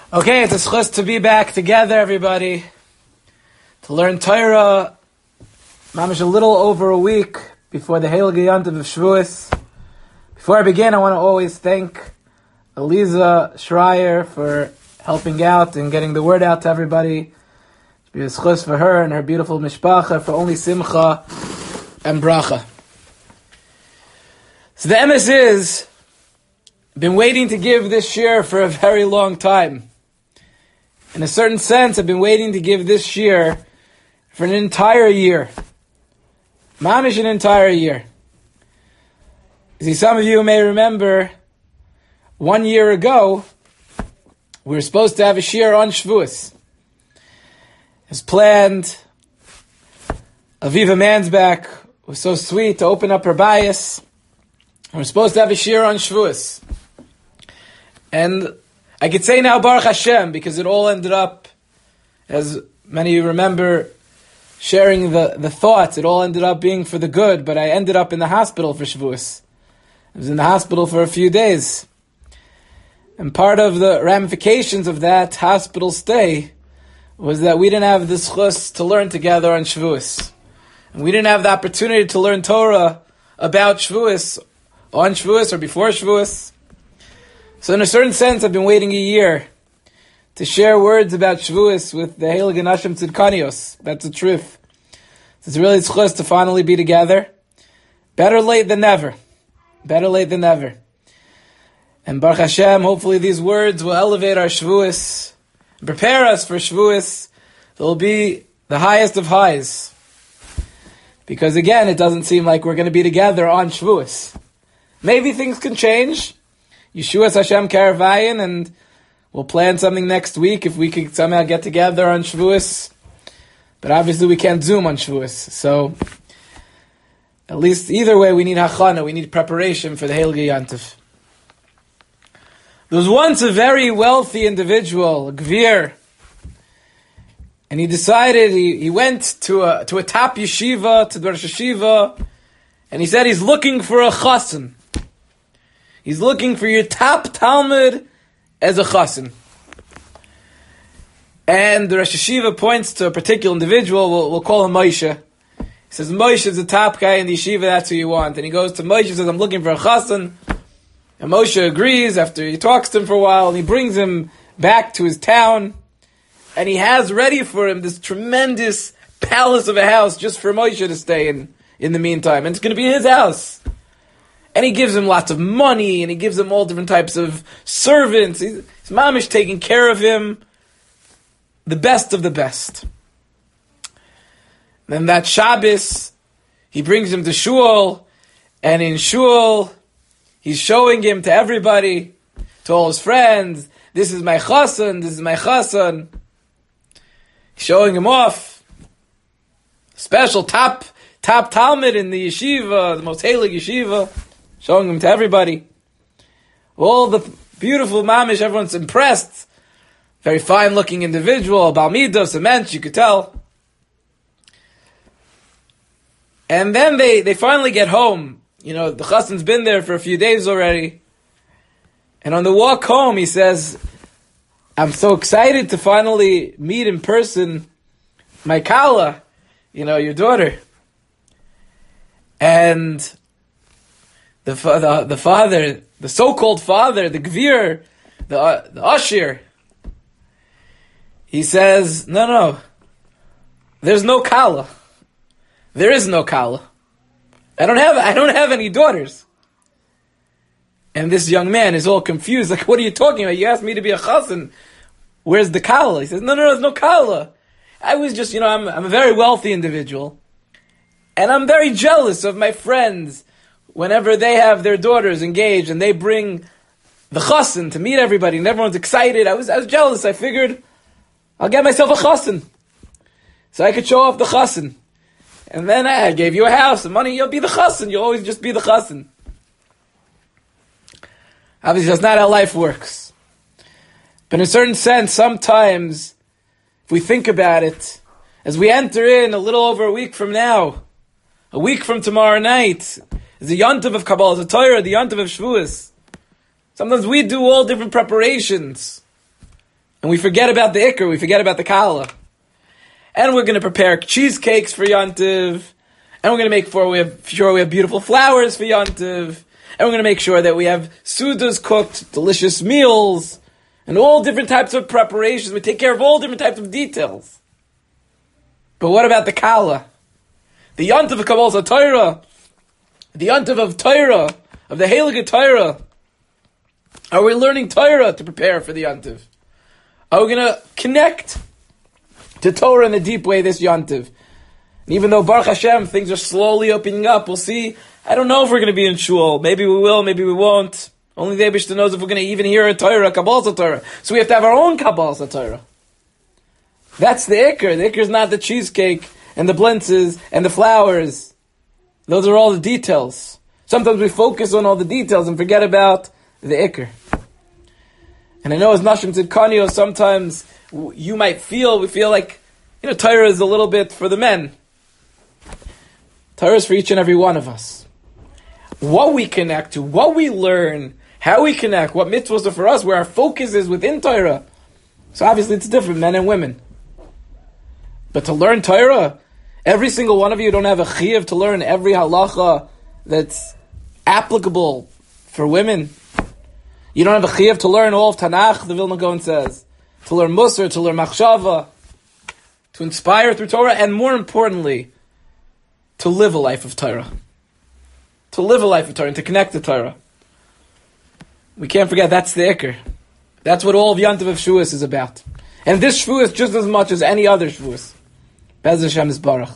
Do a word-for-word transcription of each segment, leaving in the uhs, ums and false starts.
Okay, it's a schus to be back together, everybody, to learn Torah. Mamish a little over a week before the Heilige Yontiv of Shavuos. Before I begin, I want to always thank Eliza Schreier for helping out and getting the word out to everybody. It's be a schus for her and her beautiful mishpacha for only simcha and bracha. So the M S is, I've been waiting to give this shir for a very long time. In a certain sense, I've been waiting to give this shir for an entire year. Mamish an entire year. See, some of you may remember, one year ago, we were supposed to have a shir on Shavuos. As planned, Aviva Mansbach was so sweet to open up her bias. We're supposed to have a shir on Shavuos. And I could say now Baruch Hashem, because it all ended up, as many of you remember, sharing the, the thoughts, it all ended up being for the good, but I ended up in the hospital for Shavuos. I was in the hospital for a few days. And part of the ramifications of that hospital stay was that we didn't have the schus to learn together on Shavuos. And we didn't have the opportunity to learn Torah about Shavuos, on Shavuos or before Shavuos. So in a certain sense, I've been waiting a year to share words about Shavuos with the Heilige Nashim Tzidkanios. That's the truth. It's really schus to finally be together. Better late than never. Better late than never. And Baruch Hashem, hopefully these words will elevate our Shavuos and prepare us for Shavuos. They'll be the highest of highs. Because again, it doesn't seem like we're going to be together on Shavuos. Maybe things can change. Yeshua's Hashem Karavayan, and we'll plan something next week if we could somehow get together on Shavuos. But obviously we can't Zoom on Shavuos. So, at least either way, we need hachana, we need preparation for the Heilige Yontiv. There was once a very wealthy individual, a gvir, and he decided, he, he went to a, to a top yeshiva, to the Rosh Yeshiva, and he said he's looking for a chassan. He's looking for your top Talmud as a chassan. And the Rosh Yeshiva points to a particular individual, we'll, we'll call him Moshe. He says, Moshe is the top guy in the yeshiva, that's who you want. And he goes to Moshe and says, I'm looking for a chassan. And Moshe agrees after he talks to him for a while, and he brings him back to his town. And he has ready for him this tremendous palace of a house just for Moshe to stay in in the meantime. And it's going to be his house. And he gives him lots of money, and he gives him all different types of servants. He's, his mamish taking care of him, the best of the best. Then that Shabbos, he brings him to shul, and in shul, he's showing him to everybody, to all his friends, this is my chassan, this is my chassan. He's showing him off. Special top, top Talmud in the yeshiva, the most heilig yeshiva. Showing him to everybody. All the beautiful mamish, everyone's impressed. Very fine looking individual, Balmidos, a mensch, you could tell. And then they, they finally get home. You know, the chassan's been there for a few days already. And on the walk home, he says, I'm so excited to finally meet in person my Kala, you know, your daughter. And The, the the father, the so-called father, the gvir, the uh, the ashir, he says, no, no, there's no kala. There is no kala. I don't have I don't have any daughters. And this young man is all confused, like, what are you talking about? You asked me to be a chassan. Where's the kala? He says, no, no, no, there's no kala. I was just, you know, I'm I'm a very wealthy individual, and I'm very jealous of my friends. Whenever they have their daughters engaged and they bring the chassan to meet everybody and everyone's excited, I was I was jealous. I figured I'll get myself a chassan so I could show off the chassan. And then I gave you a house and money, you'll be the chassan. You'll always just be the chassan. Obviously, that's not how life works. But in a certain sense, sometimes, if we think about it, as we enter in a little over a week from now, a week from tomorrow night, is the Yontiv of Kabbalah, the Torah, the Yontiv of Shavuos. Sometimes we do all different preparations And we forget about the Iker, we forget about the Kala. And we're going to prepare cheesecakes for Yontiv. And we're going to make sure we have, sure we have beautiful flowers for Yontiv. And we're going to make sure that we have sudas cooked, delicious meals, and all different types of preparations. We take care of all different types of details. But what about the Kala? The Yontiv of Kabbalah Torah, the Yontiv of Torah, of the Heilige Torah. Are we learning Torah to prepare for the Yontiv? Are we going to connect to Torah in a deep way this Yontiv? And even though Baruch Hashem, things are slowly opening up, we'll see. I don't know if we're going to be in shul. Maybe we will, maybe we won't. Only the Eibishter knows if we're going to even hear a Torah, a Kabbalah Torah. So we have to have our own Kabbalah Torah. That's the Iker. The Iker is not the cheesecake and the blintzes and the flowers. Those are all the details. Sometimes we focus on all the details and forget about the Iker. And I know as Nashim Tzidkanio, sometimes you might feel, we feel like, you know, Torah is a little bit for the men. Torah is for each and every one of us. What we connect to, what we learn, how we connect, what mitzvahs are for us, where our focus is within Torah. So obviously it's different, men and women. But to learn Torah, every single one of you don't have a chiyuv to learn every halacha that's applicable for women. You don't have a chiyuv to learn all of Tanakh, the Vilna Gaon says. To learn Musar, to learn Machshava, to inspire through Torah, and more importantly, to live a life of Torah. To live a life of Torah and to connect to Torah. We can't forget that's the Iker. That's what all of Yontiv of Shavuos is about. And this Shavuos just as much as any other Shavuos. Bez Hashem is Baruch.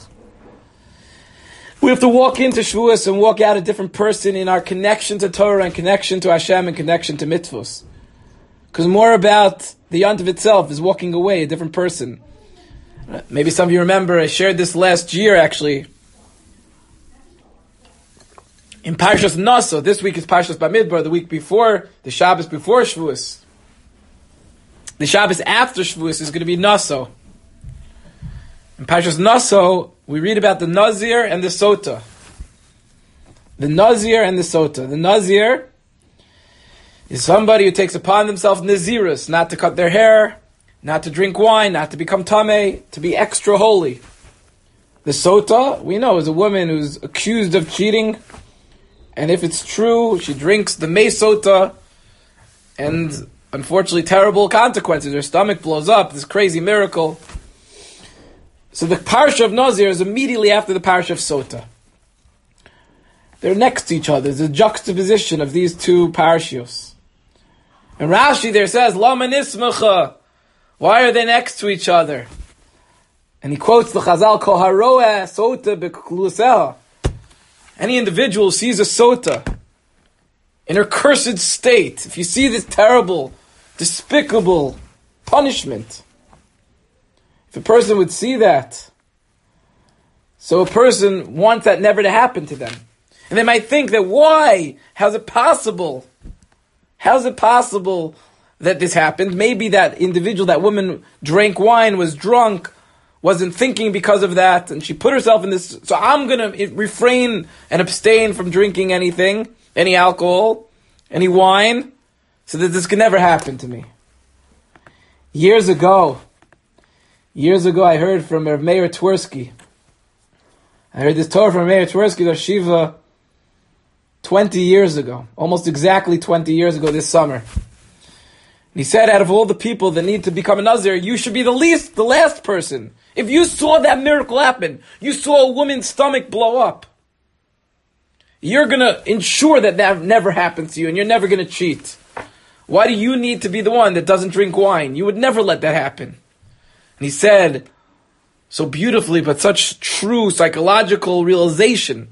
We have to walk into Shavuos and walk out a different person in our connection to Torah and connection to Hashem and connection to mitzvos. Because more about the Yontiv itself is walking away a different person. Maybe some of you remember, I shared this last year actually. In Parshas Naso, this week is Parshas Bamidbar, the week before, the Shabbos before Shavuos. The Shabbos after Shavuos is going to be Naso. In Parshas Naso, we read about the Nazir and the Sota. The Nazir and the Sota. The Nazir is somebody who takes upon themselves Nazirus, not to cut their hair, not to drink wine, not to become Tameh, to be extra holy. The Sota, we know, is a woman who's accused of cheating, and if it's true, she drinks the Mei Sota, and unfortunately terrible consequences. Her stomach blows up, this crazy miracle. So the Parsha of Nazir is immediately after the Parsha of Sota. They're next to each other. There's a juxtaposition of these two Parshios. And Rashi there says, Lama nismacha. Why are they next to each other? And he quotes the Chazal, Ko haroeh sota b'kluseha. Any individual who sees a sota in her cursed state, if you see this terrible, despicable punishment, if a person would see that, so a person wants that never to happen to them. And they might think that why? How's it possible? How's it possible that this happened? Maybe that individual, that woman drank wine, was drunk, wasn't thinking because of that, and she put herself in this, so I'm going to refrain and abstain from drinking anything, any alcohol, any wine, so that this can never happen to me. Years ago, years ago I heard from Rav Meir Twersky. I heard this Torah from Meir Twersky, the Shiva, twenty years ago, almost exactly twenty years ago this summer. And he said, out of all the people that need to become a Nazir, you should be the least, the last person. If you saw that miracle happen, you saw a woman's stomach blow up, you're going to ensure that that never happens to you and you're never going to cheat. Why do you need to be the one that doesn't drink wine? You would never let that happen. And he said, so beautifully, but such true psychological realization,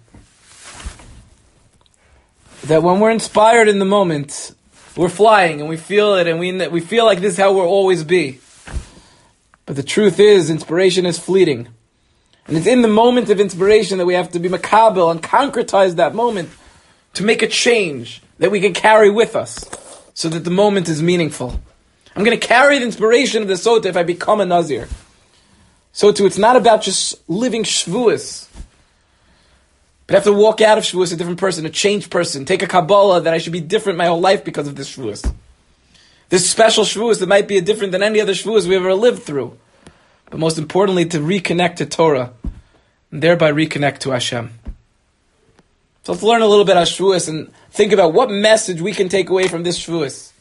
that when we're inspired in the moment, we're flying and we feel it and we we feel like this is how we'll always be. But the truth is, inspiration is fleeting. And it's in the moment of inspiration that we have to be makabel and concretize that moment to make a change that we can carry with us so that the moment is meaningful. I'm going to carry the inspiration of the Sota if I become a Nazir. So too, it's not about just living Shavuos, but I have to walk out of Shavuos a different person, a changed person, take a Kabbalah that I should be different my whole life because of this Shavuos. This special Shavuos that might be different than any other Shavuos we've ever lived through. But most importantly, to reconnect to Torah, and thereby reconnect to Hashem. So let's learn a little bit about Shavuos and think about what message we can take away from this Shavuos.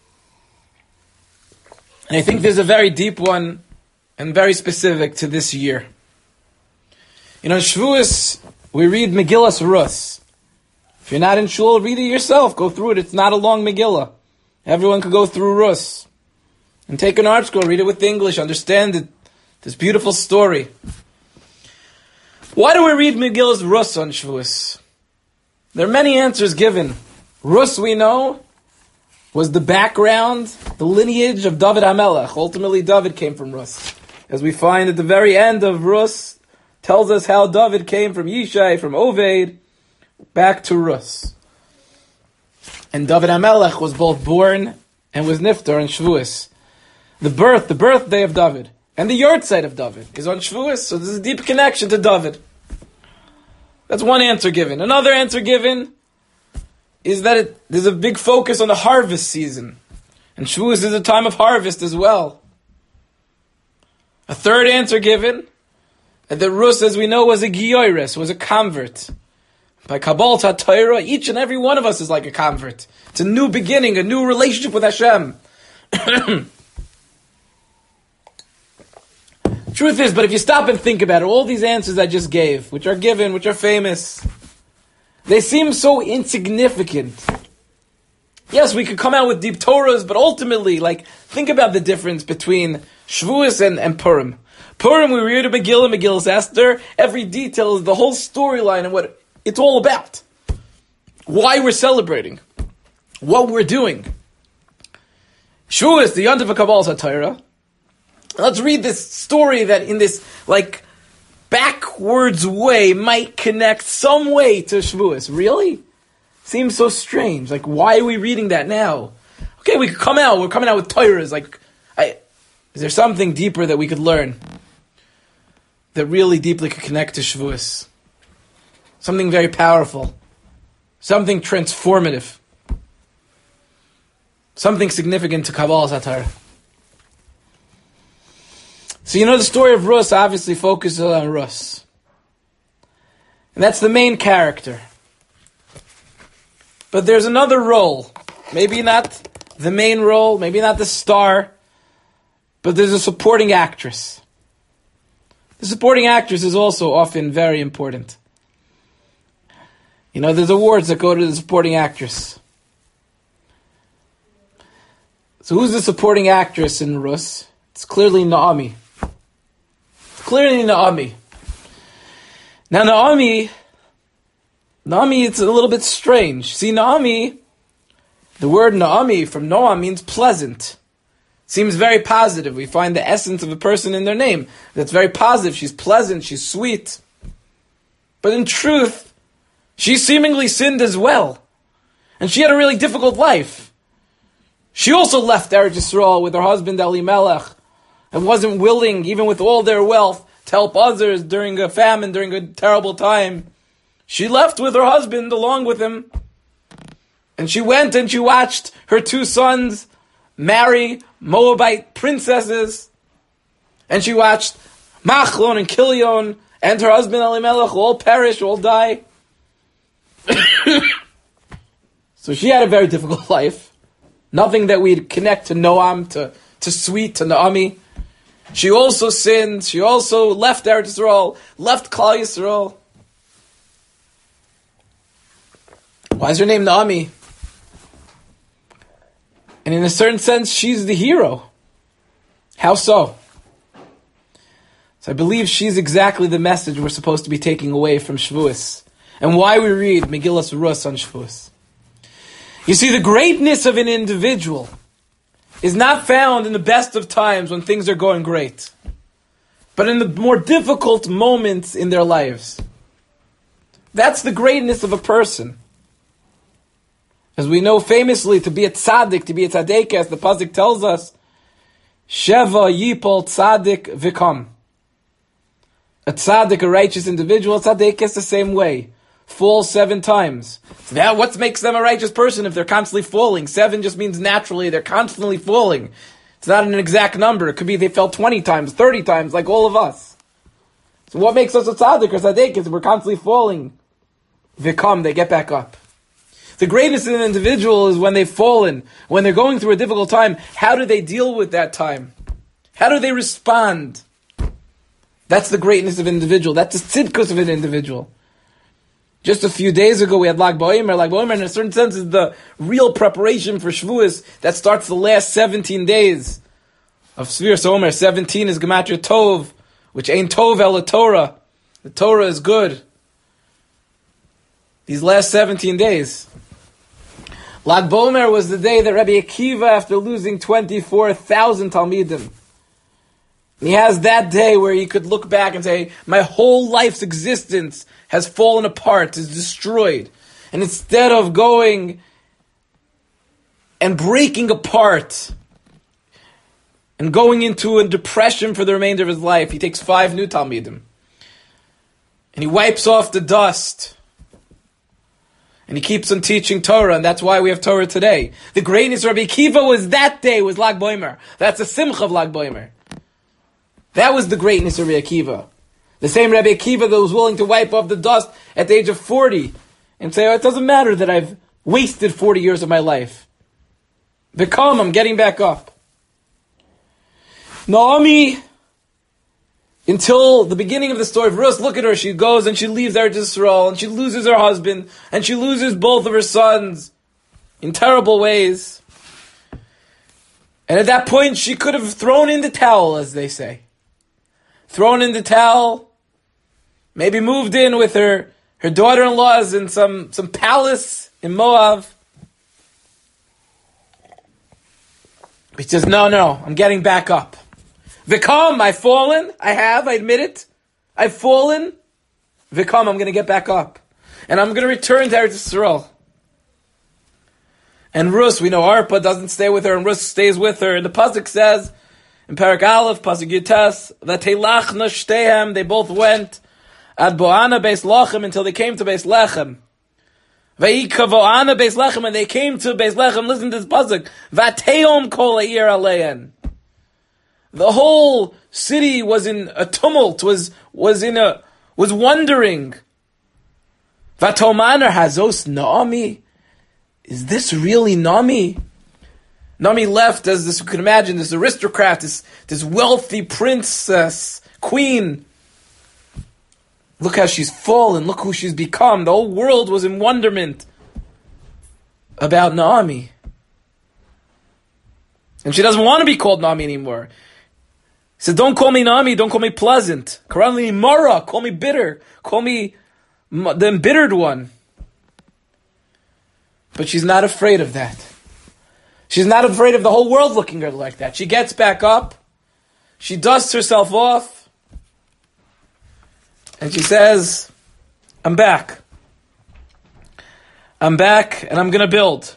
And I think there's a very deep one and very specific to this year. You know, in Shavuos, we read Megillas Rus. If you're not in shul, read it yourself. Go through it. It's not a long Megillah. Everyone could go through Rus. And take an art scroll, read it with English, understand it. This beautiful story. Why do we read Megillas Rus on Shavuos? There are many answers given. Rus, we know, was the background, the lineage of David HaMelech. Ultimately, David came from Rus. As we find at the very end of Rus, tells us how David came from Yishai, from Oved, back to Rus. And David HaMelech was both born and was niftar on Shavuos. The birth, the birthday of David, and the yahrzeit of David is on Shavuos, so there's a deep connection to David. That's one answer given. Another answer given is that it, there's a big focus on the harvest season. And Shavuos is a time of harvest as well. A third answer given, that Rus, as we know, was a giyoris, was a convert. By Kabbalat HaTorah, each and every one of us is like a convert. It's a new beginning, a new relationship with Hashem. Truth is, but if you stop and think about it, all these answers I just gave, which are given, which are famous, they seem so insignificant. Yes, we could come out with deep Torahs, but ultimately, like, think about the difference between Shavuos and, and Purim. Purim, we read a Megillah, Megillas Esther, every detail is the whole storyline and what it's all about. Why we're celebrating. What we're doing. Shavuos, the Yontif of Kabbalas HaTorah. Let's read this story that in this, like, backwards way might connect some way to Shavuos. Really? Seems so strange. Like, why are we reading that now? Okay, we could come out. We're coming out with Torahs. Like, I, is there something deeper that we could learn that really deeply could connect to Shavuos? Something very powerful. Something transformative. Something significant to Kabbalas HaTorah. So you know the story of Rus obviously focuses on Rus. And that's the main character. But there's another role. Maybe not the main role, maybe not the star, but there's a supporting actress. The supporting actress is also often very important. You know, there's awards that go to the supporting actress. So who's the supporting actress in Rus? It's clearly Naomi. It's clearly Naomi. Now Naomi, Naomi, it's a little bit strange. See, Naomi, the word Naomi from Noam means pleasant. Seems very positive. We find the essence of a person in their name. That's very positive. She's pleasant, she's sweet. But in truth, she seemingly sinned as well. And she had a really difficult life. She also left Eretz Yisrael with her husband Elimelech and wasn't willing, even with all their wealth, to help others during a famine, during a terrible time. She left with her husband along with him. And she went and she watched her two sons marry Moabite princesses. And she watched Machlon and Kilion and her husband Elimelech all perish, all die. So she had a very difficult life. Nothing that we'd connect to Noam, to, to sweet, to Naomi. She also sinned. She also left Eretz Yisrael, left Klal Yisrael. Why is her name Naomi? And in a certain sense, she's the hero. How so? So I believe she's exactly the message we're supposed to be taking away from Shavuos. And why we read Megillas Rus on Shavuos. You see, the greatness of an individual is not found in the best of times when things are going great, but in the more difficult moments in their lives. That's the greatness of a person. As we know famously, to be a tzaddik, to be a tzaddik, as the pasuk tells us, Sheva yipol tzaddik vikam. A tzaddik, a righteous individual, tzaddik is the same way. fall seven times. So that what makes them a righteous person if they're constantly falling? Seven just means naturally they're constantly falling. It's not an exact number. It could be they fell twenty times, thirty times, like all of us. So what makes us a tzaddik or tzaddik is we're constantly falling. Vikam, they get back up. The greatness in an individual is when they've fallen, when they're going through a difficult time. How do they deal with that time? How do they respond? That's the greatness of an individual. That's the tzidkus of an individual. Just a few days ago, we had Lag BaOmer. Lag BaOmer, in a certain sense, is the real preparation for Shavuos that starts the last seventeen days of Sfiras Omer. seventeen is Gematria Tov, which ain't Tov el Torah. The Torah is good. These last seventeen days. Lag BaOmer was the day that Rabbi Akiva, after losing twenty-four thousand Talmidim, and he has that day where he could look back and say, my whole life's existence has fallen apart, is destroyed. And instead of going and breaking apart and going into a depression for the remainder of his life, he takes five new Talmidim. And he wipes off the dust. And he keeps on teaching Torah, and that's why we have Torah today. The greatness of Rabbi Akiva was that day, was Lag BaOmer. That's the simcha of Lag BaOmer. That was the greatness of Rabbi Akiva. The same Rabbi Akiva that was willing to wipe off the dust at the age of forty and say, oh, it doesn't matter that I've wasted forty years of my life. Become, I'm getting back up. Naomi, until the beginning of the story of Rus, look at her, she goes and she leaves Eretz Yisrael, and she loses her husband, and she loses both of her sons in terrible ways. And at that point, she could have thrown in the towel, as they say. Thrown in the towel, maybe moved in with her, her daughter-in-laws in some, some palace in Moab. But she says, no, no, I'm getting back up. Vikam, I've fallen. I have, I admit it. I've fallen. Vikam, I'm going to get back up. And I'm going to return to Eretz Yisrael. And Rus, we know Arpa doesn't stay with her, and Rus stays with her. And the Pasuk says, in Parak Aleph, Pasuk Yutes, that Teilachna Shtehem, they both went ad Boana Beis Lachem until they came to Beis Lechem. Vayika Boana Beis Lechem, and they came to Beis Lechem. Listen to this Pasuk. Vateom Kol Ha'ir Alein. The whole city was in a tumult, was was in a was wondering. Vatomaner Hazos Naomi. Is this really Naomi? Naomi left as this, you can imagine, this aristocrat, this, this wealthy princess, queen. Look how she's fallen, look who she's become. The whole world was in wonderment about Naomi. And she doesn't want to be called Naomi anymore. He said, don't call me Naomi, don't call me pleasant. Call me Mara, call me bitter. Call me the embittered one. But she's not afraid of that. She's not afraid of the whole world looking at her like that. She gets back up. She dusts herself off. And she says, I'm back. I'm back and I'm going to build.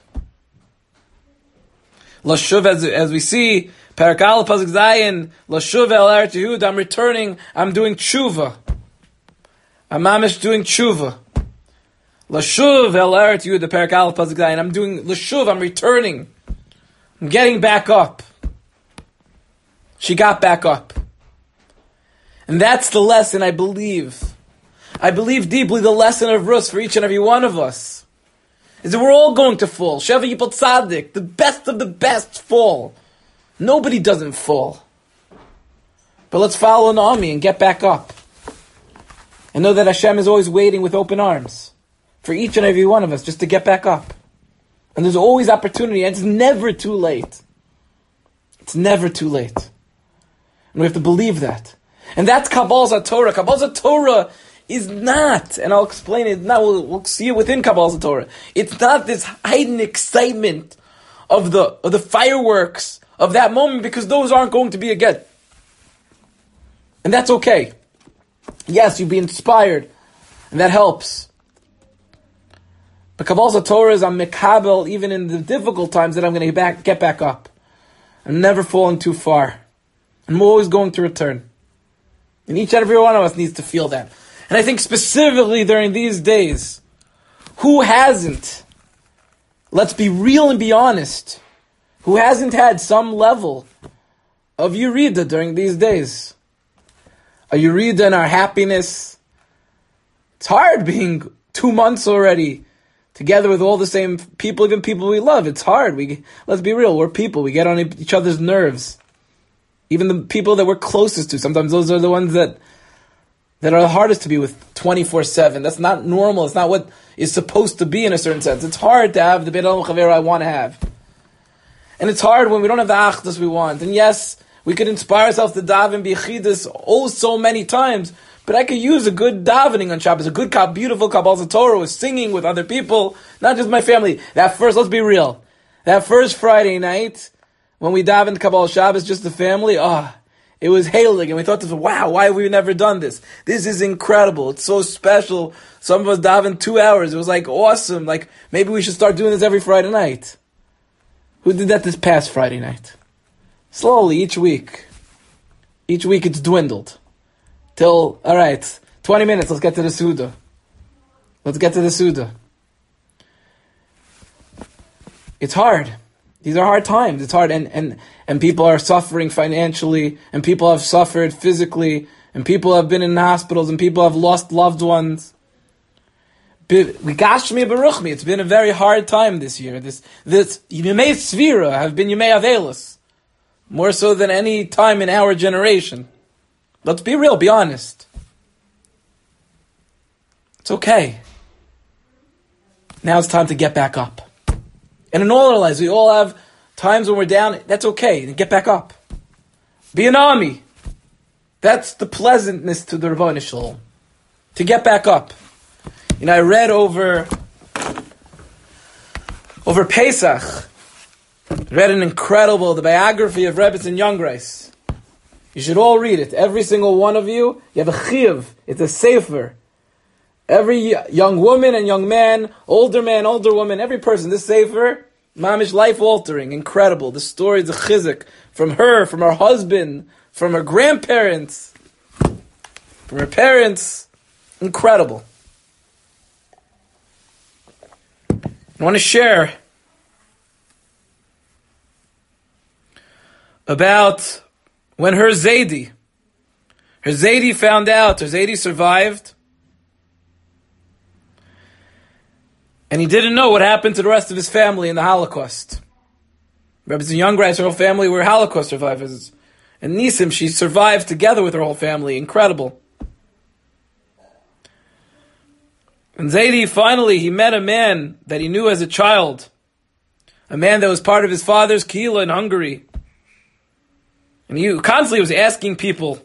Lashuv, as, as we see, Parak Aleph Pasuk Zayin, Lashuv el Eretz Yehuda, I'm returning, I'm doing tshuva. I'm mamish doing tshuva. Lashuv el Eretz Yehuda, Parak Aleph Pasuk Zayin, I'm doing Lashuv, I'm returning. I'm getting back up. She got back up. And that's the lesson, I believe. I believe deeply the lesson of Rus for each and every one of us is that we're all going to fall. Sheva Yipol Tzaddik, the best of the best fall. Nobody doesn't fall. But let's follow Naomi and get back up. And know that Hashem is always waiting with open arms for each and every one of us just to get back up. And there's always opportunity, and it's never too late. It's never too late. And we have to believe that. And that's Kabbalah Torah. Kabbalah Torah is not, and I'll explain it now, we'll, we'll see it within Kabbalah Torah. It's not this heightened excitement of the, of the fireworks of that moment, because those aren't going to be again. And that's okay. Yes, you'll be inspired, and that helps. But Kabbalah Torah is I'm mekabel even in the difficult times that I'm going to back, get back up. I'm never falling too far. I'm always going to return. And each and every one of us needs to feel that. And I think specifically during these days, Who hasn't? Let's be real and be honest. Who hasn't had some level of Yerida during these days? A Yerida in our happiness. It's hard being two months already together with all the same people, even people we love. It's hard. We let's be real. We're people. We get on each other's nerves. Even the people that we're closest to. Sometimes those are the ones that that are the hardest to be with twenty-four seven. That's not normal. It's not what is supposed to be in a certain sense. It's hard to have the Beit Adam Chavera I want to have. And it's hard when we don't have the Achdus we want. And yes, we could inspire ourselves to daven B'Yechidus oh so many times, but I could use a good davening on Shabbos, a good, beautiful Kabbalah Torah with singing with other people, not just my family. That first, let's be real, that first Friday night, when we davened Kabbalah Shabbos, just the family, ah, oh, it was hailing, and we thought, wow, why have we never done this? This is incredible. It's so special. Some of us davened two hours. It was like awesome. Like, maybe we should start doing this every Friday night. Who did that this past Friday night? Slowly, each week. Each week it's dwindled. Till, all right, twenty minutes, let's get to the Suda. Let's get to the Suda. It's hard. These are hard times. It's hard, and, and, and people are suffering financially, and people have suffered physically, and people have been in hospitals, and people have lost loved ones. We gashmi baruchmi. It's been a very hard time this year. This this Yemei Svira have been Yemei Avelis, more so than any time in our generation. Let's be real, be honest. It's okay. Now it's time to get back up. And in all our lives, we all have times when we're down. That's okay. Get back up. Be an army. That's the pleasantness to the Ravon Shalom. To get back up. You know, I read over over Pesach. Read an incredible, the biography of Rebbetzin Youngreis. You should all read it. Every single one of you. You have a chiyuv. It's a sefer. Every young woman and young man, older man, older woman, every person, this sefer, mamish, life-altering, incredible. The stories of chizuk from her, from her husband, from her grandparents, from her parents. Incredible. I want to share about when her Zaidi, her Zaidi found out, her Zaidi survived, and he didn't know what happened to the rest of his family in the Holocaust. Rebbetzin Youngreis, her whole family were Holocaust survivors. And Nisim, she survived together with her whole family. Incredible. And Zaidi, finally, he met a man that he knew as a child. A man that was part of his father's kehillah in Hungary. And he constantly was asking people.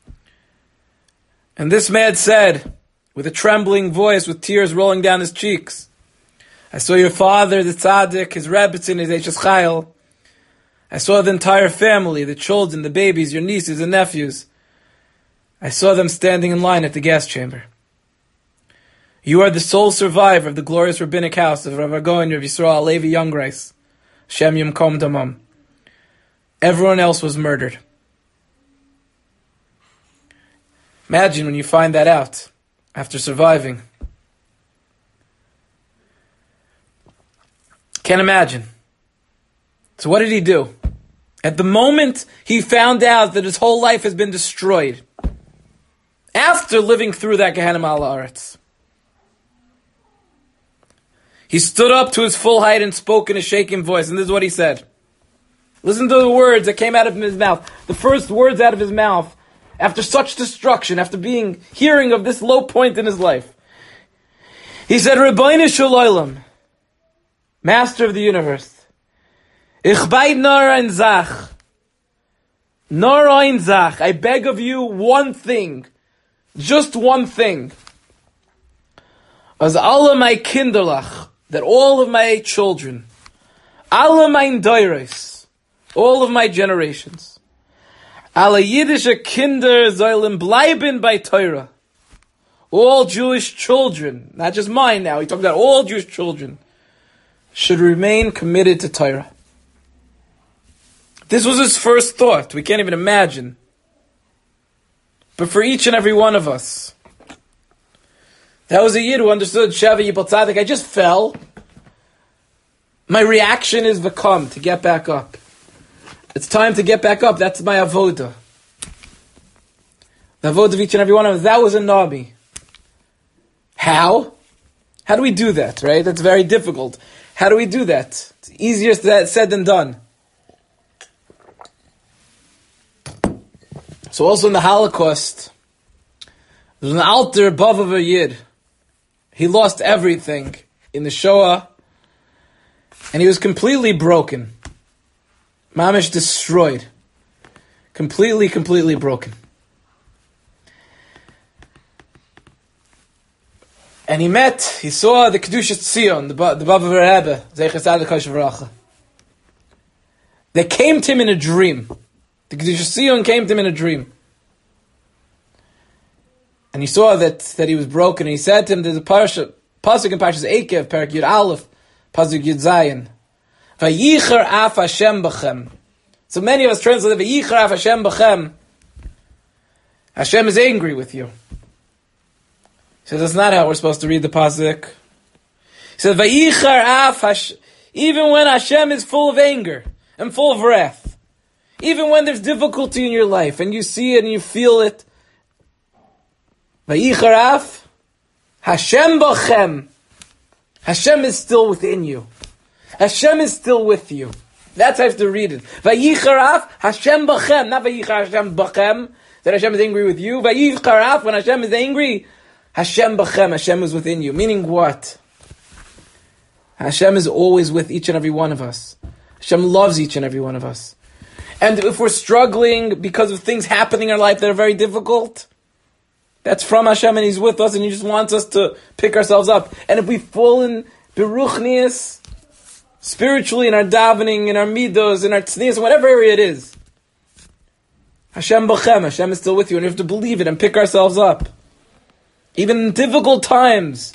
And this man said, with a trembling voice, with tears rolling down his cheeks, I saw your father, the tzaddik, his rebbetzin, his Eishes Chayil. I saw the entire family, the children, the babies, your nieces and nephews. I saw them standing in line at the gas chamber. You are the sole survivor of the glorious rabbinic house of Rav Argon, Rav Yisrael Levi Youngreis, Shem Yom Damam. Everyone else was murdered. Imagine when you find that out after surviving. Can't imagine. So what did he do? At the moment he found out that his whole life has been destroyed, after living through that Gehenna Ma'alaretz, he stood up to his full height and spoke in a shaking voice, and this is what he said. Listen to the words that came out of his mouth. The first words out of his mouth after such destruction, after being hearing of this low point in his life. He said, Rabbeinu Shel Olam, Master of the universe, Ich beit nur ein Zach, nur ein Zach, I beg of you one thing, just one thing. As alle my kinderlach, that all of my children, alle mein Deures, all of my generations, alle Yiddische Kinder sollen bleiben bei Torah. All Jewish children, not just mine now, he talked about all Jewish children, should remain committed to Torah. This was his first thought. We can't even imagine. But for each and every one of us, That was a yid who understood Sheva Yipol Tzadik. I just fell. My reaction is v'kam, to get back up. It's time to get back up. That's my avoda. The avoda of each and every one of them. That was a Nabi. How? How do we do that, right? That's very difficult. How do we do that? It's easier said than done. So also in the Holocaust, there was an alter above of a yid. He lost everything in the Shoah, and he was completely broken. Mamish destroyed. Completely, completely broken. And he met, he saw the Kedushas Tzion, the, the Bava Rebbe, Zecher Tzaddik Kosher V'racha. They came to him in a dream. The Kedushas Tzion came to him in a dream. And he saw that, that he was broken, and he said to him, there's a parasha, pasuk in Parshas Eikev, Perak Yud Aleph, pasuk Yud Zayin. Vayicher af Hashem b'chem. So many of us translate Vayicher af Hashem b'chem. Hashem is angry with you. He says that's not how we're supposed to read the pasuk. He says Vayicher af Hashem. Even when Hashem is full of anger and full of wrath, even when there's difficulty in your life and you see it and you feel it, Vayicher af Hashem b'chem. Hashem is still within you. Hashem is still with you. That's how I have to read it. Vayicher af Hashem b'chem. Not Vayicher Hashem b'chem, that Hashem is angry with you. Vayicher af, when Hashem is angry, Hashem b'chem, Hashem is within you. Meaning what? Hashem is always with each and every one of us. Hashem loves each and every one of us. And if we're struggling because of things happening in our life that are very difficult, that's from Hashem and He's with us and He just wants us to pick ourselves up. And if we fall in beruchnias, spiritually, in our davening, in our midos, in our tznias, in whatever area it is, Hashem b'chem, Hashem is still with you, and we have to believe it and pick ourselves up. Even in difficult times.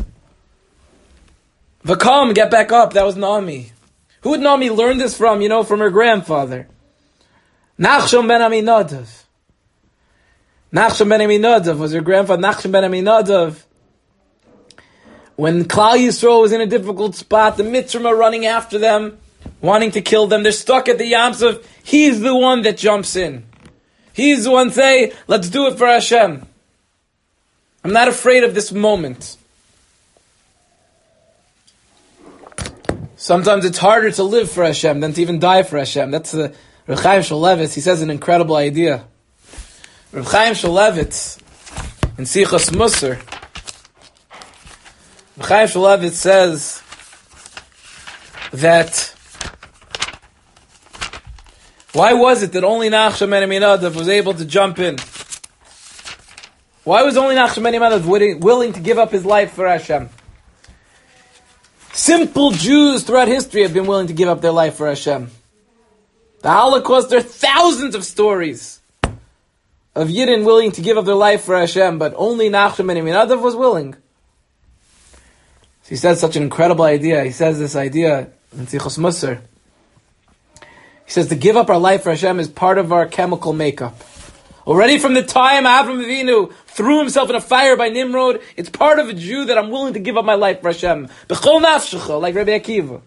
V'kam, get back up. That was Naomi. Who did Naomi learn this from? You know, from her grandfather. Nachshon ben Aminadav. Nachshon ben Aminadav was her grandfather. Nachshon ben Aminadav. When Klal Yisrael was in a difficult spot, the Mitzrim are running after them, wanting to kill them. They're stuck at the Yamsuf. He's the one that jumps in. He's the one say, let's do it for Hashem. I'm not afraid of this moment. Sometimes it's harder to live for Hashem than to even die for Hashem. That's the Reb Chaim Shulevitz. He says an incredible idea. Reb Chaim Shulevitz in Sichos Musar, Reb Chaim Shulevitz says that why was it that only Nachshon ben Aminadav was able to jump in? Why was only Nachshon ben Aminadav willing to give up his life for Hashem? Simple Jews throughout history have been willing to give up their life for Hashem. The Holocaust, there are thousands of stories of Yidden willing to give up their life for Hashem, but only Nachshon ben Aminadav was willing. So he says such an incredible idea. He says this idea in Sichos Musar. He says to give up our life for Hashem is part of our chemical makeup. Already from the time Avram Avinu threw himself in a fire by Nimrod, it's part of a Jew that I'm willing to give up my life for Hashem. B'chol nafshecha, like Rabbi Akiva.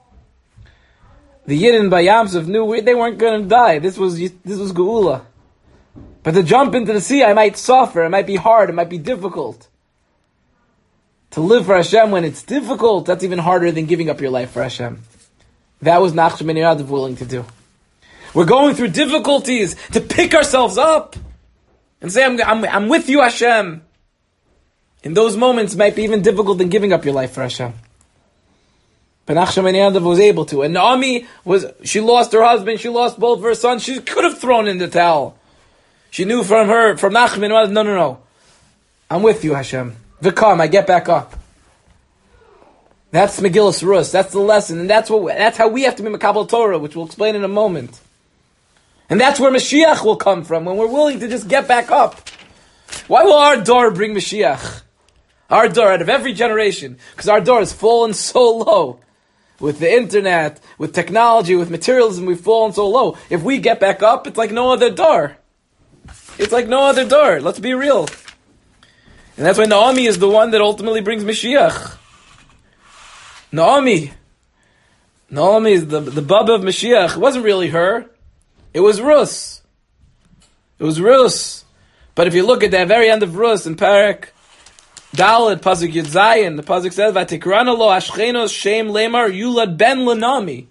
The Yidden by Yamsuf knew they weren't going to die. This was this was Geula. But to jump into the sea, I might suffer. It might be hard. It might be difficult. To live for Hashem when it's difficult, that's even harder than giving up your life for Hashem. That was Nachshon ben Aminadav willing to do. We're going through difficulties to pick ourselves up and say, I'm, I'm, I'm with you, Hashem. In those moments, it might be even difficult than giving up your life for Hashem. But Nachshon ben Aminadav was able to. And Naomi, was, she lost her husband, she lost both of her sons. She could have thrown in the towel. She knew from her, from Nachshon ben Aminadav, no, no, no. I'm with you, Hashem. V'kam, I get back up. That's Megillas Rus. That's the lesson. And that's what. That's how we have to be Makabel Torah, which we'll explain in a moment. And that's where Mashiach will come from, when we're willing to just get back up. Why will our door bring Mashiach? Our door, out of every generation. Because our door has fallen so low. With the internet, with technology, with materialism, we've fallen so low. If we get back up, it's like no other door. It's like no other door. Let's be real. And that's why Naomi is the one that ultimately brings Mashiach. Naomi. Naomi is the, the Baba of Mashiach. It wasn't really her. It was Rus. It was Rus. But if you look at the very end of Rus in Parak Daled, Pasuk Yud Zayin, the Pasuk says, Vatikrana lo Ashchenos Shem Lemar Yulad Ben Lanami.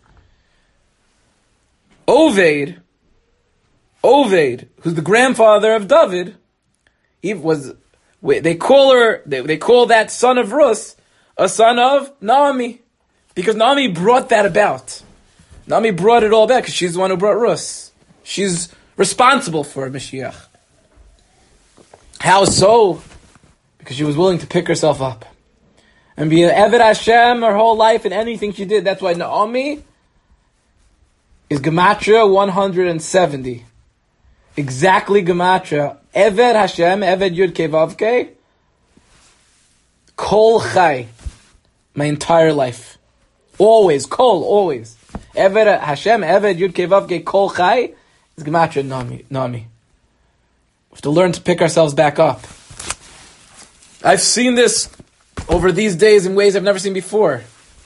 Oved, Oved, who's the grandfather of David, he was, they call her, they, they call that son of Rus a son of Naomi. Because Naomi brought that about. Naomi brought it all back because she's the one who brought Rus. She's responsible for Mashiach. How so? Because she was willing to pick herself up and be an Eved Hashem her whole life in anything she did. That's why Naomi is Gematria one hundred seventy. Exactly Gematria. Eved Hashem, Eved Yud Kei Vav Kei, Kol Chai. My entire life. Always, Kol, always. Eved Hashem, Eved Yud Kei Vav Kei, Kol Chai is Gematria Naomi. Naomi. We have to learn to pick ourselves back up. I've seen this over these days in ways I've never seen before.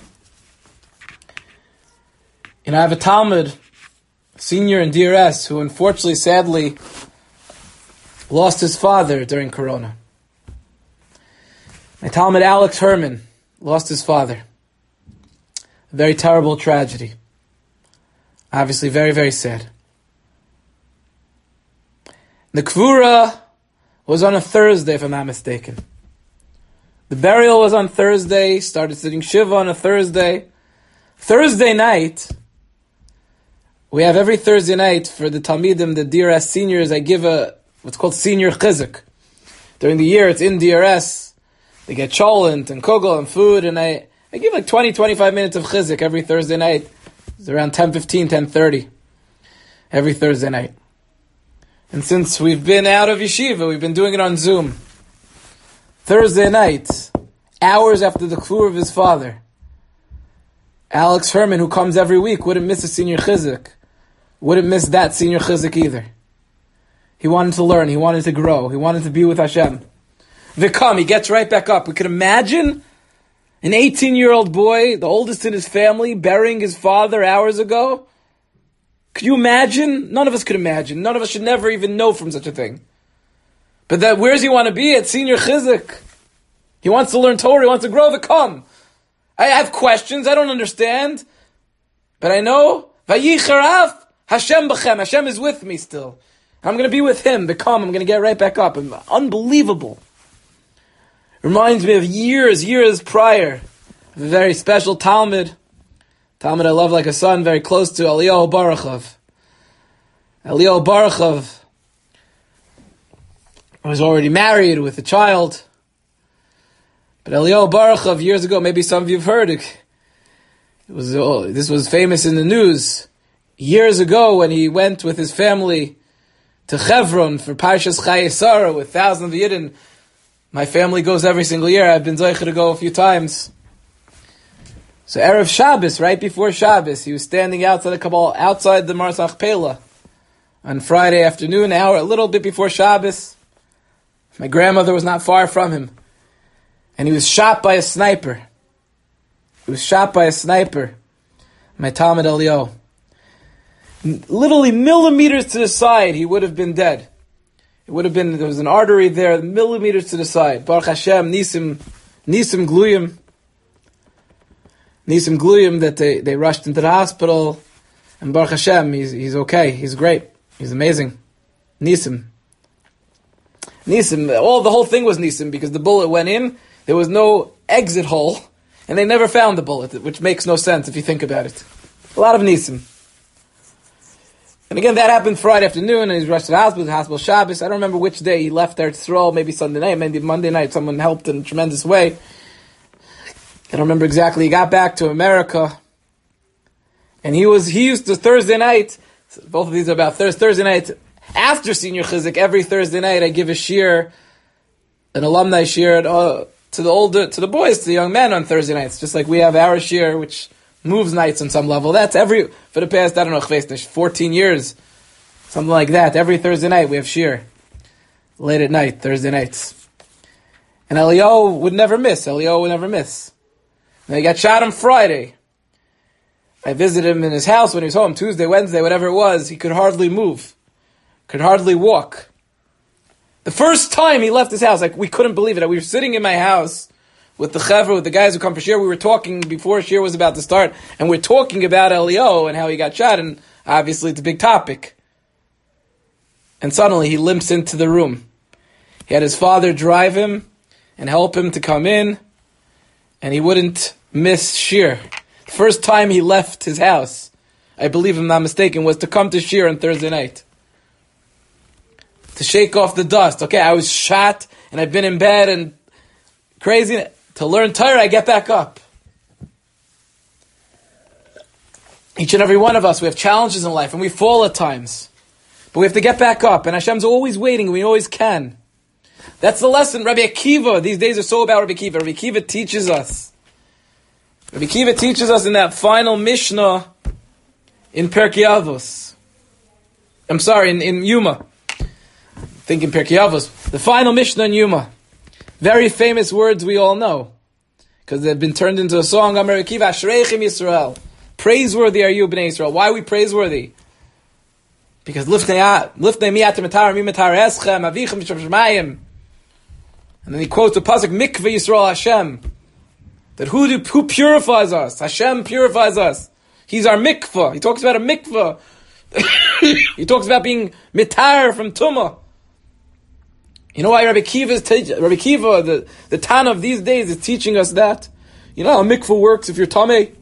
And I have a Talmud, senior in D R S, who unfortunately, sadly, lost his father during Corona. My Talmud Alex Herman lost his father. A very terrible tragedy. Obviously very, very sad. The Kvura was on a Thursday, if I'm not mistaken. The burial was on Thursday, started sitting Shiva on a Thursday. Thursday night, we have every Thursday night for the Talmidim, the D R S seniors, I give a, what's called senior chizuk. During the year, it's in D R S. They get cholent and kugel and food, and I, I give like twenty, twenty-five minutes of chizuk every Thursday night. It's around ten fifteen, ten thirty. Every Thursday night. And since we've been out of yeshiva, we've been doing it on Zoom. Thursday night, hours after the kfur of his father, Alex Herman, who comes every week, wouldn't miss a senior chizuk. Wouldn't miss that senior chizuk either. He wanted to learn. He wanted to grow. He wanted to be with Hashem. Vikam, he gets right back up. We could imagine an eighteen-year-old boy, the oldest in his family, burying his father hours ago. Could you imagine? None of us could imagine. None of us should never even know from such a thing. But that, where does he want to be? At senior chizuk. He wants to learn Torah. He wants to grow. Vikam. I have questions. I don't understand. But I know, Vayicharaf, Hashem b'chem. Hashem is with me still. I'm going to be with Him. Vikam. I'm going to get right back up. Unbelievable. Reminds me of years, years prior. A very special Talmud. Talmud I love like a son, very close to Eliyahu Baruchov. Eliyahu Baruchov was already married with a child. But Eliyahu Baruchov, years ago, maybe some of you have heard it. It was oh, this was famous in the news. Years ago, when he went with his family to Hebron for Parshas Chayei Sarah with thousands of Yidden. My family goes every single year. I've been zeicher to go a few times. So Erev Shabbos, right before Shabbos, he was standing outside the Kabbalah, outside the Marzach Pela on Friday afternoon, an hour, a little bit before Shabbos. My grandmother was not far from him. And he was shot by a sniper. He was shot by a sniper. My Talmud Eliyahu. Literally millimeters to the side, he would have been dead. It would have been, there was an artery there, millimeters to the side. Baruch Hashem, Nisim, Nisim Gluyim. Nisim Gluyim, that they, they rushed into the hospital. And Baruch Hashem, he's, he's okay. He's great. He's amazing. Nisim. Nisim, all the whole thing was Nisim because the bullet went in. There was no exit hole. And they never found the bullet, which makes no sense if you think about it. A lot of Nisim. And again, that happened Friday afternoon, and he's rushed to the hospital, the hospital Shabbos. I don't remember which day he left there to throw, maybe Sunday night, maybe Monday night. Someone helped in a tremendous way. I don't remember exactly. He got back to America. And he was, he used to Thursday night, both of these are about Thursday, Thursday night, after Senior Chizuk, every Thursday night I give a shir, an alumni shir, uh, to the older, to the boys, to the young men on Thursday nights, just like we have our shir, which moves nights on some level. That's every, for the past, I don't know, fourteen years, something like that. Every Thursday night we have shir. Late at night, Thursday nights. And Eliyahu would never miss. Eliyahu would never miss. And he got shot on Friday. I visited him in his house when he was home, Tuesday, Wednesday, whatever it was. He could hardly move. Could hardly walk. The first time he left his house, like, we couldn't believe it. We were sitting in my house with the chevra, with the guys who come for shir. We were talking before shir was about to start, and we're talking about Eliyahu and how he got shot, and obviously it's a big topic. And suddenly he limps into the room. He had his father drive him and help him to come in, and he wouldn't miss shir. The first time he left his house, I believe I'm not mistaken, was to come to shir on Thursday night. To shake off the dust. Okay, I was shot, and I've been in bed, and crazy. To learn Torah, I get back up. Each and every one of us, we have challenges in life, and we fall at times. But we have to get back up, and Hashem's always waiting, and we always can. That's the lesson. Rabbi Akiva, these days are so about Rabbi Akiva. Rabbi Akiva teaches us. Rabbi Akiva teaches us in that final Mishnah in Pirkei Avos. I'm sorry, in, in Yuma. I think in Pirkei Avos. The final Mishnah in Yuma. Very famous words we all know. Because they've been turned into a song. Amar Rabbi Akiva, Ashreichem Yisrael. Praiseworthy are you, Bnei Yisrael. Why are we praiseworthy? Because lifnei mi'atem etar mi metar eschem avichem b'shamayim. And then he quotes the pasuk Mikveh Yisrael Hashem. That who, do, who purifies us? Hashem purifies us. He's our mikveh. He talks about a mikveh. He talks about being mitar from tumah. You know why Rabbi Akiva is te- Rabbi Akiva, the, the Tana of these days, is teaching us that? You know how a mikveh works if you're tamei?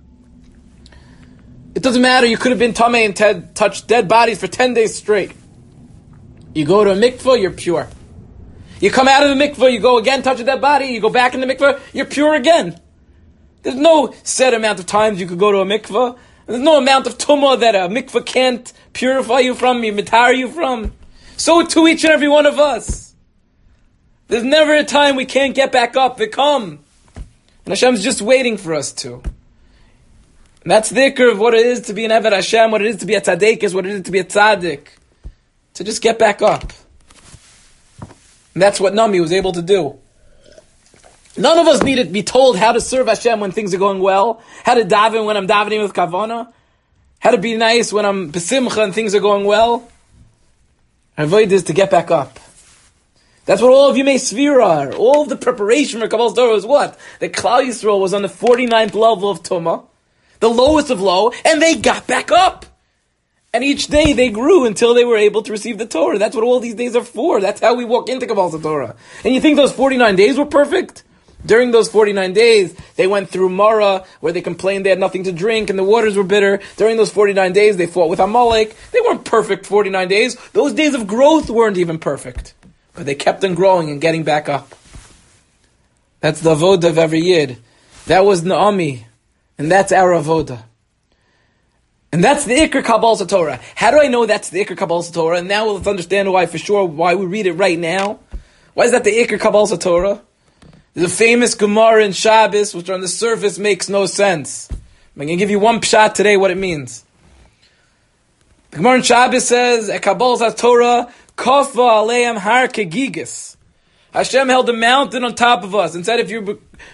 It doesn't matter, you could have been tamei and te- touched dead bodies for ten days straight. You go to a mikveh, you're pure. You come out of the mikveh, you go again, touch a dead body, you go back in the mikveh, you're pure again. There's no set amount of times you could go to a mikveh. There's no amount of tumah that a mikveh can't purify you from, you mitar you from. So to each and every one of us. There's never a time we can't get back up, we come. And Hashem's just waiting for us to. And that's the ikr of what it is to be an Eved Hashem, what it is to be a tzaddik, is what it is to be a tzaddik. To just get back up. And that's what Nami was able to do. None of us need to be told how to serve Hashem when things are going well, how to daven when I'm davening with kavana, how to be nice when I'm besimcha and things are going well. Our avoid is to get back up. That's what all of Yemei Svira are. All of the preparation for Kabbalah's Torah was what? That Klal Yisrael was on the forty-ninth level of Tumah, the lowest of low, and they got back up. And each day they grew until they were able to receive the Torah. That's what all these days are for. That's how we walk into Kabbalah's Torah. And you think those forty-nine days were perfect? During those forty-nine days, they went through Mara, where they complained they had nothing to drink and the waters were bitter. During those forty-nine days, they fought with Amalek. They weren't perfect forty-nine days. Those days of growth weren't even perfect. But they kept on growing and getting back up. That's the avoda of every yid. That was Naomi. And that's our avoda. And that's the Iker Kabbalah Torah. How do I know that's the Iker Kabbalah Torah? And now let's understand why for sure, why we read it right now. Why is that the Iker Kabbalah Torah? There's a famous Gemara in Shabbos, which on the surface makes no sense. I'm going to give you one pshat today what it means. The Gemara in Shabbos says, "A Kabbalah Torah kafa aleim har kegigis." Hashem held a mountain on top of us and said, "If you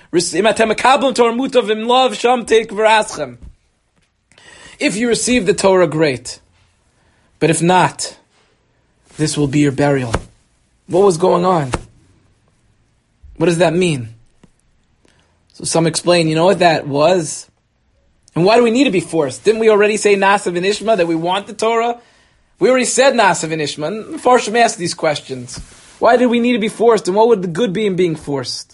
if you receive the Torah, great. But if not, this will be your burial." What was going on? What does that mean? So some explain, you know what that was? And why do we need to be forced? Didn't we already say Nasav and Ishma, that we want the Torah? We already said Nasav and Ishma. And Farshim asked these questions. Why did we need to be forced? And what would the good be in being forced?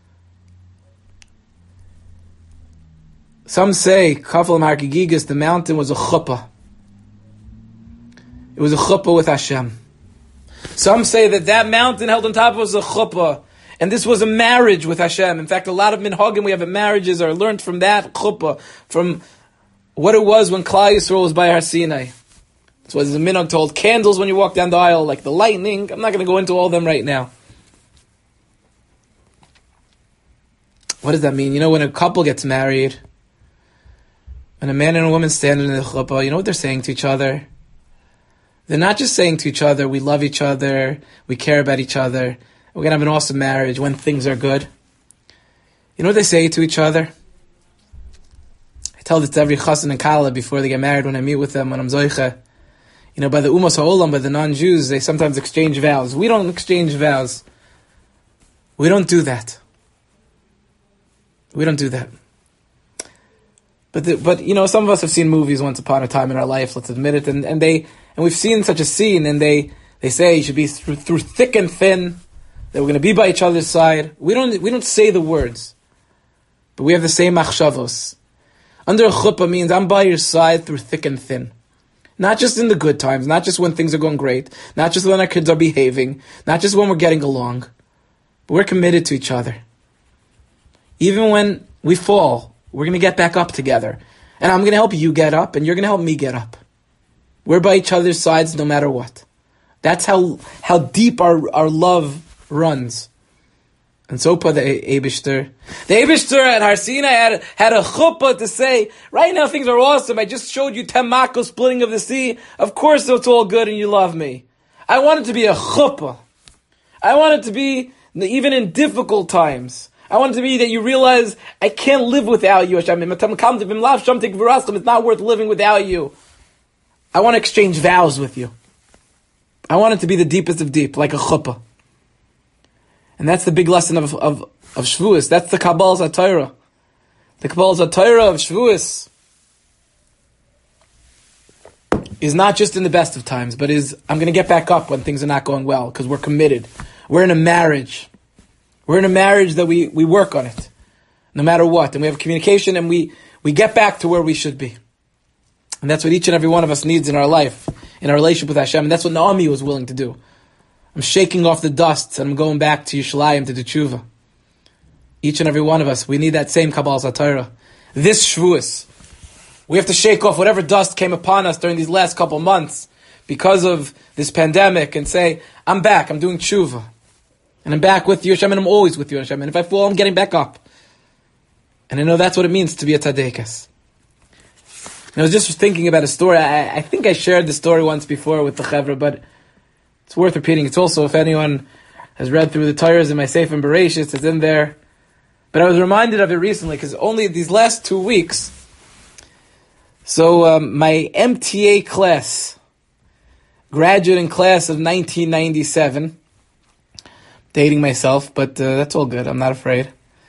Some say, Kafal Markigigas, the mountain was a chuppah. It was a chuppah with Hashem. Some say that that mountain held on top was a chuppah. And this was a marriage with Hashem. In fact, a lot of minhagim we have in marriages are learned from that chuppah, from what it was when Klal Yisrael was by Har Sinai. That's why there's a minhag to hold candles when you walk down the aisle, like the lightning. I'm not going to go into all of them right now. What does that mean? You know, when a couple gets married, when a man and a woman stand in the chuppah, you know what they're saying to each other? They're not just saying to each other, we love each other, we care about each other. We're going to have an awesome marriage when things are good. You know what they say to each other? I tell this to every chassan and kala before they get married when I meet with them, when I'm zoicha. You know, by the Umas HaOlam, by the non-Jews, they sometimes exchange vows. We don't exchange vows. We don't do that. We don't do that. But, the, but you know, some of us have seen movies once upon a time in our life, let's admit it, and, and they and we've seen such a scene, and they, they say you should be through, through thick and thin, that we're going to be by each other's side. We don't we don't say the words, but we have the same machshavos. Under a chuppah means I'm by your side through thick and thin. Not just in the good times, not just when things are going great, not just when our kids are behaving, not just when we're getting along, but we're committed to each other. Even when we fall, we're going to get back up together. And I'm going to help you get up, and you're going to help me get up. We're by each other's sides no matter what. That's how how deep our, our love runs. And so the Eibishter. The Eibishter at Har Sinai had, had a chuppah to say, right now things are awesome. I just showed you ten makos splitting of the sea. Of course it's all good and you love me. I want it to be a chuppah. I want it to be, even in difficult times, I want it to be that you realize I can't live without you. It's not worth living without you. I want to exchange vows with you. I want it to be the deepest of deep, like a chuppah. And that's the big lesson of of, of Shavuos. That's the Kabbalah HaTorah. The Kabbalah HaTorah of Shavuos is not just in the best of times, but is, I'm going to get back up when things are not going well, because we're committed. We're in a marriage. We're in a marriage that we, we work on it, no matter what. And we have communication, and we, we get back to where we should be. And that's what each and every one of us needs in our life, in our relationship with Hashem. And that's what Naomi was willing to do. I'm shaking off the dust, and I'm going back to Yerushalayim to do tshuva. Each and every one of us, we need that same Kabbalah HaTorah. This Shavuos, we have to shake off whatever dust came upon us during these last couple months because of this pandemic, and say, I'm back, I'm doing tshuva. And I'm back with you, Hashem, and I'm always with you, Hashem. And if I fall, I'm getting back up. And I know that's what it means to be a tzaddikas. And I was just thinking about a story. I, I think I shared the story once before with the Chevra, but it's worth repeating. It's also, if anyone has read through the Torahs in my Sefer Bereshis, it's in there. But I was reminded of it recently, because only these last two weeks, so um, my M T A class, graduating class of nineteen ninety-seven, dating myself, but uh, that's all good. I'm not afraid.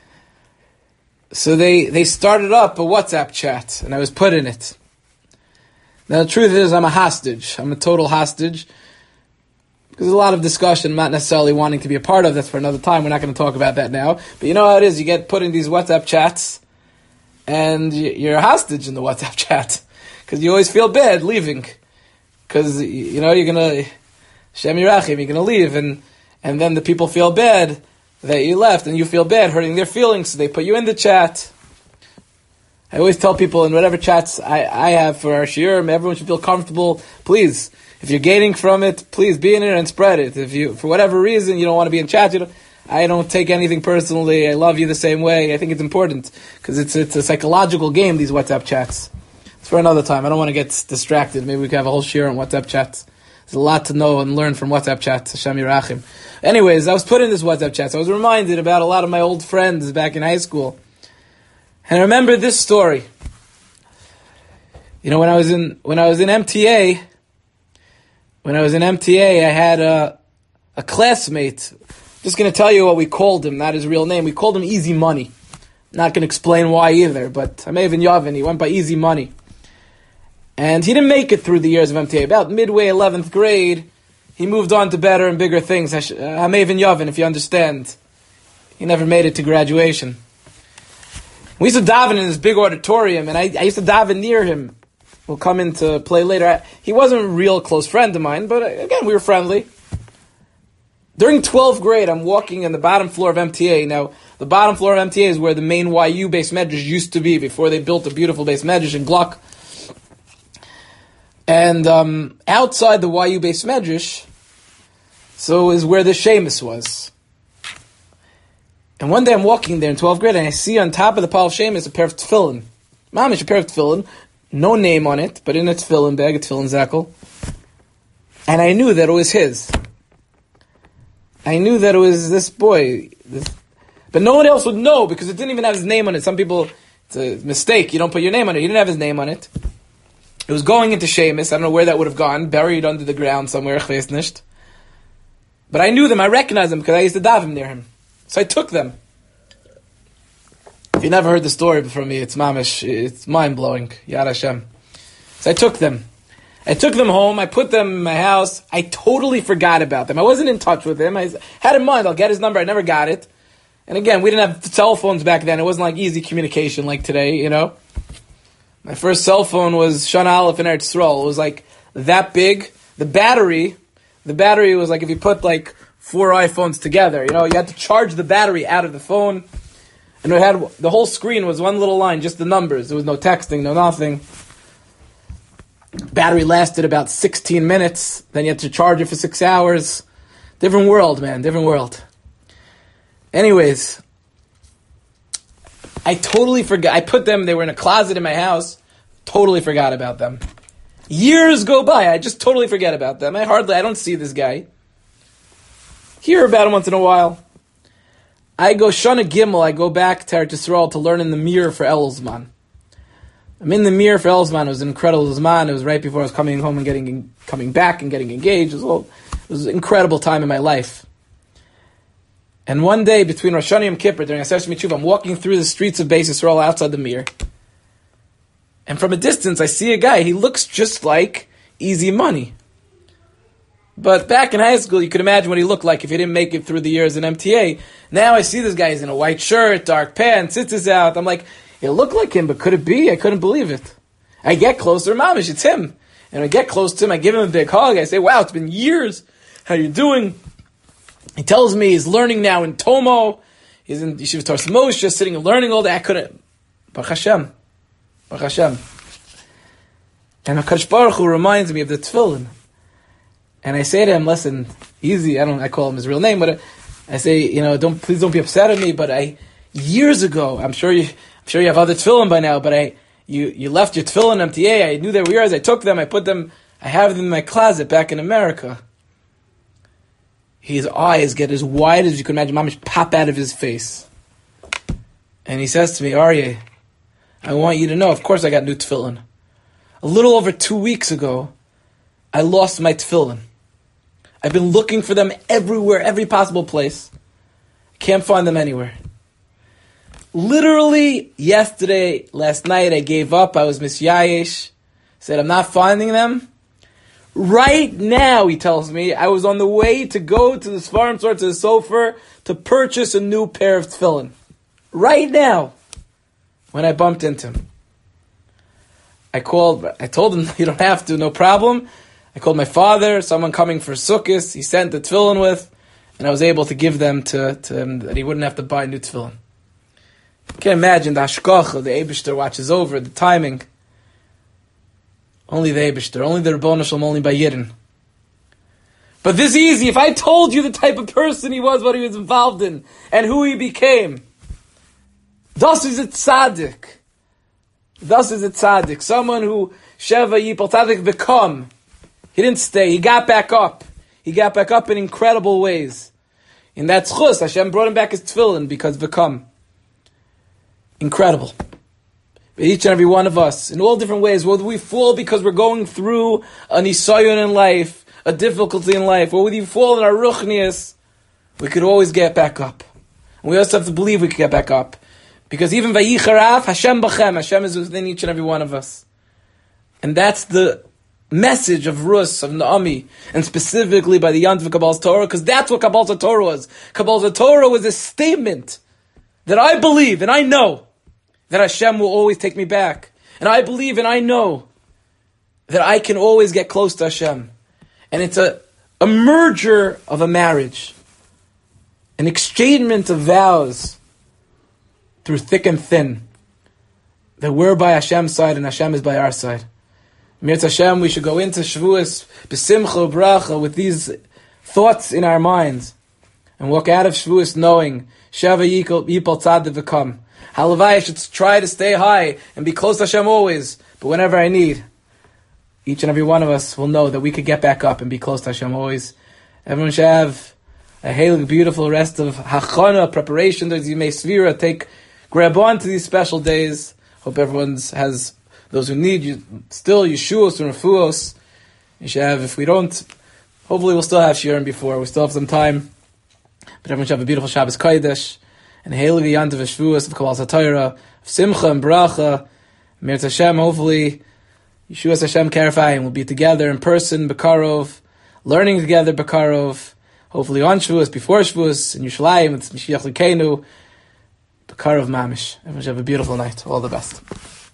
So they, they started up a WhatsApp chat, and I was put in it. Now the truth is, I'm a hostage. I'm a total hostage. Because there's a lot of discussion I'm not necessarily wanting to be a part of. That's for another time. We're not going to talk about that now. But you know how it is. You get put in these WhatsApp chats, and you're a hostage in the WhatsApp chat. Because you always feel bad leaving. Because, you know, you're going to, Shem Yirachim, you're going to leave, and and then the people feel bad that you left, and you feel bad hurting their feelings, so they put you in the chat. I always tell people in whatever chats I, I have for our shiurim, everyone should feel comfortable. Please, if you're gaining from it, please be in it and spread it. If you, for whatever reason, you don't want to be in chat, you don't, I don't take anything personally. I love you the same way. I think it's important, because it's it's a psychological game, these WhatsApp chats. It's for another time. I don't want to get distracted. Maybe we could have a whole shiur on WhatsApp chats. There's a lot to know and learn from WhatsApp chats. Hashem Yirachim. Anyways, I was put in this WhatsApp chat, so I was reminded about a lot of my old friends back in high school. And I remember this story. You know, when I was in when I was in M T A, when I was in M T A, I had a a classmate. Just going to tell you what we called him, not his real name. We called him Easy Money. Not going to explain why either, but Hameivin Yavin, he went by Easy Money. And he didn't make it through the years of M T A. About midway eleventh grade, he moved on to better and bigger things. Hameivin Yavin, if you understand. He never made it to graduation. We used to daven in this big auditorium, and I, I used to daven near him. We'll come into play later. I, he wasn't a real close friend of mine, but again, we were friendly. During twelfth grade, I'm walking on the bottom floor of M T A. Now, the bottom floor of M T A is where the main Y U base medrash used to be before they built a beautiful base medrash in Gluck. And um, outside the Y U base medrash, so is where the Shemus was. And one day I'm walking there in twelfth grade, and I see on top of the pile of Shemus a pair of tefillin. Mamish, a pair of tefillin, no name on it, but in a tefillin bag, a tefillin zakel. And I knew that it was his. I knew that it was this boy. This, but no one else would know because it didn't even have his name on it. Some people, it's a mistake. You don't put your name on it. He didn't have his name on it. It was going into Sheamus. I don't know where that would have gone. Buried under the ground somewhere. Ich weiß nicht. But I knew them. I recognized them because I used to daven near him. So I took them. If you never heard the story from me, it's mamish. It's mind-blowing. Yad Hashem. So I took them. I took them home. I put them in my house. I totally forgot about them. I wasn't in touch with him. I had in mind, I'll get his number. I never got it. And again, we didn't have cell phones back then. It wasn't like easy communication like today, you know. My first cell phone was Shana Aleph in Eretz Yisrael. It was like that big. The battery, the battery was like if you put like four iPhones together. You know, you had to charge the battery out of the phone. And it had, the whole screen was one little line, just the numbers. There was no texting, no nothing. Battery lasted about sixteen minutes. Then you had to charge it for six hours. Different world, man. Different world. Anyways, I totally forgot. I put them, they were in a closet in my house. Totally forgot about them. Years go by. I just totally forget about them. I hardly, I don't see this guy. Hear about him once in a while. I go Shana Gimel. I go back to Eretz Yisrael to learn in the mirror for Elzman. I'm in the mirror for Elzman. It was an incredible Zman. It was right before I was coming home and getting coming back and getting engaged. It was, all, it was an incredible time in my life. And one day between Rosh Hashanah and Yom Kippur during Aseret Shmini Tshuva, I'm walking through the streets of Beis Yisrael outside the mirror. And from a distance, I see a guy. He looks just like Easy Money. But back in high school, you could imagine what he looked like if he didn't make it through the years in M T A. Now I see this guy. He's in a white shirt, dark pants, tzitzis out. I'm like, it looked like him, but could it be? I couldn't believe it. I get closer, mamish, it's him. And I get close to him, I give him a big hug. I say, wow, it's been years. How you doing? He tells me he's learning now in Tomo. He's in Yeshiva Torah Moshe, sitting and learning all day. I couldn't. Baruch Hashem. Baruch Hashem. And HaKadosh Baruch Hu reminds me of the tefillin. And I say to him, listen, easy. I don't. I call him his real name, but I say, you know, don't please don't be upset at me. But I, years ago, I'm sure you, I'm sure you have other tefillin by now. But I, you, you left your tefillin M T A. I knew they were yours. I took them. I put them. I have them in my closet back in America. His eyes get as wide as you can imagine. Mamish pop out of his face. And he says to me, Aryeh, I want you to know, of course I got new tefillin. A little over two weeks ago, I lost my tefillin. I've been looking for them everywhere, every possible place. Can't find them anywhere. Literally, yesterday, last night, I gave up. I was misyayesh. Said, I'm not finding them. Right now, he tells me, I was on the way to go to the Sfarim store, to the Sofer, to purchase a new pair of tefillin. Right now, when I bumped into him. I called, I told him, you don't have to, no problem. I called my father, someone coming for Sukkot, he sent the tefillin with, and I was able to give them to, to him, that he wouldn't have to buy new tefillin. You can imagine the hashgacha, the Eibishter watches over, the timing. Only the Eibishter, only the Rebbeinu Shalom, only by Yidden. But this is easy. If I told you the type of person he was, what he was involved in, and who he became, das is a tzaddik. Das is a tzaddik. Someone who Sheva Yipal tzaddik become. He didn't stay. He got back up. He got back up in incredible ways. In that tzchus, Hashem brought him back his tefillin because become. Incredible. But each and every one of us, in all different ways, whether we fall because we're going through a nisayon in life, a difficulty in life, or whether we fall in our ruchnias, we could always get back up. And we also have to believe we could get back up. Because even Vayicharaf, Hashem b'chem, Hashem is within each and every one of us. And that's the message of Rus, of Naomi, and specifically by the Yant of Kabbalah's Torah, because that's what Kabbalah's Torah was. Kabbalah's Torah was a statement that I believe and I know that Hashem will always take me back. And I believe and I know that I can always get close to Hashem. And it's a, a merger of a marriage. An exchangement of vows through thick and thin. That we're by Hashem's side and Hashem is by our side. Mirz Hashem, we should go into Shavuos b'simcha u'bracha with these thoughts in our minds. And walk out of Shavuos knowing Sheva Yipal Tzaddik v'kam. Halavai, I should try to stay high and be close to Hashem always. But whenever I need, each and every one of us will know that we could get back up and be close to Hashem always. Everyone should have a hailig, beautiful rest of Hachana, preparation, those you may svira, take, grab on to these special days. Hope everyone's has, those who need you, still Yeshuos and Refuos. You should have, if we don't, hopefully we'll still have Shiurim before, we still have some time. But everyone should have a beautiful Shabbos Kodesh, and a hailig Yantav Shvuos of Kabbalas HaTorah, of Simcha and Bracha. Mir Hashem, hopefully, Yeshuas Hashem Karafai, and we'll be together in person, Bekarov, learning together, Bekarov, hopefully on Shavuos, before Shavuos, in Yerushalayim, it's Mashiach L'Keinu, Bekarov Mamish. Everyone should have a beautiful night. All the best.